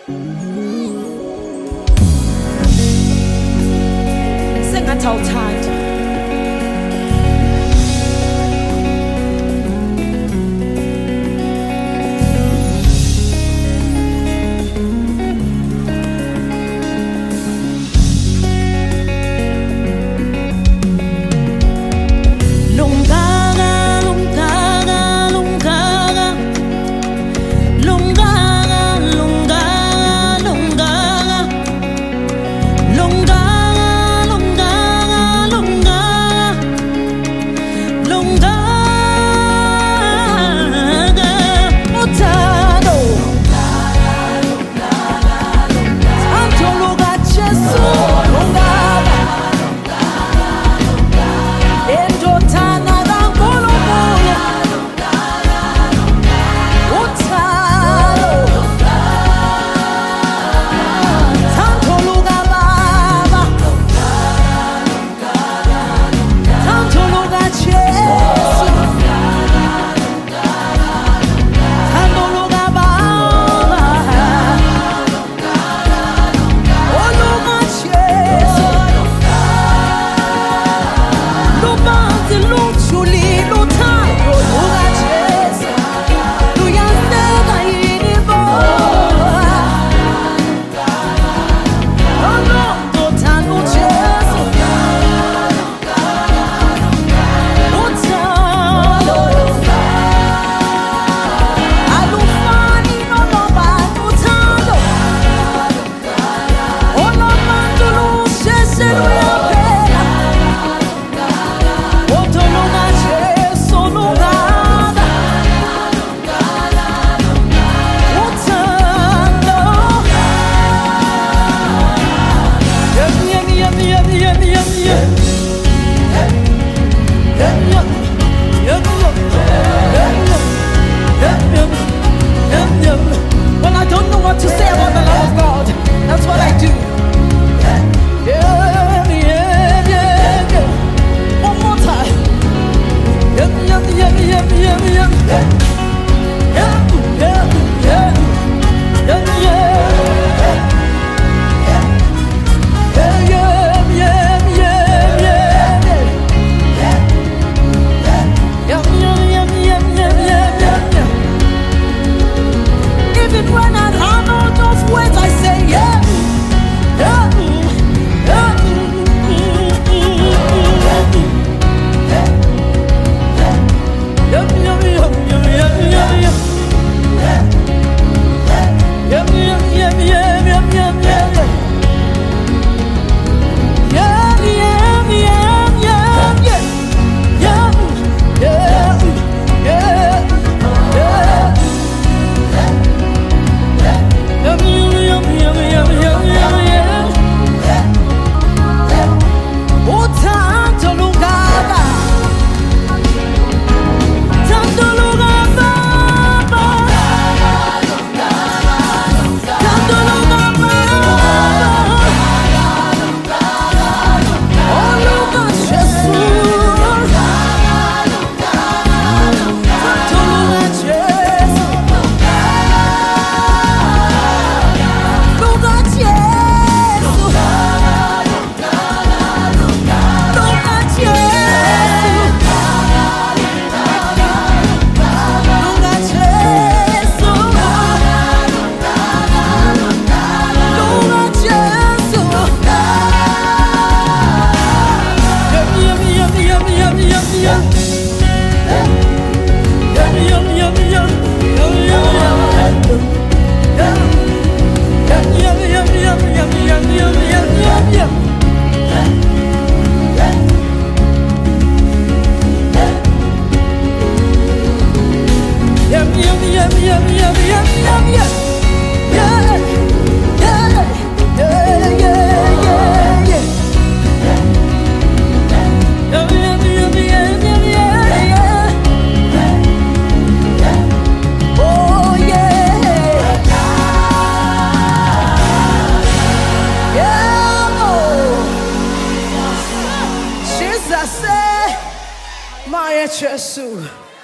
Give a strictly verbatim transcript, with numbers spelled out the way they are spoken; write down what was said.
Sengathawuthanda When I don't know what to say about the love of God, that's what I do. Yeah, yeah, yeah, yeah. One more time. Yeah, yeah, yeah, yeah, yeah, yeah. Yeah, yeah, yeah. Yeah, yeah. Yeah, yeah, yeah, yeah, yeah. Yeah, yeah, yeah, yeah, yeah, yeah, yeah. Even when I run out of words, I say yeah, yeah, yeah, yeah, yeah, yeah, yeah, yeah.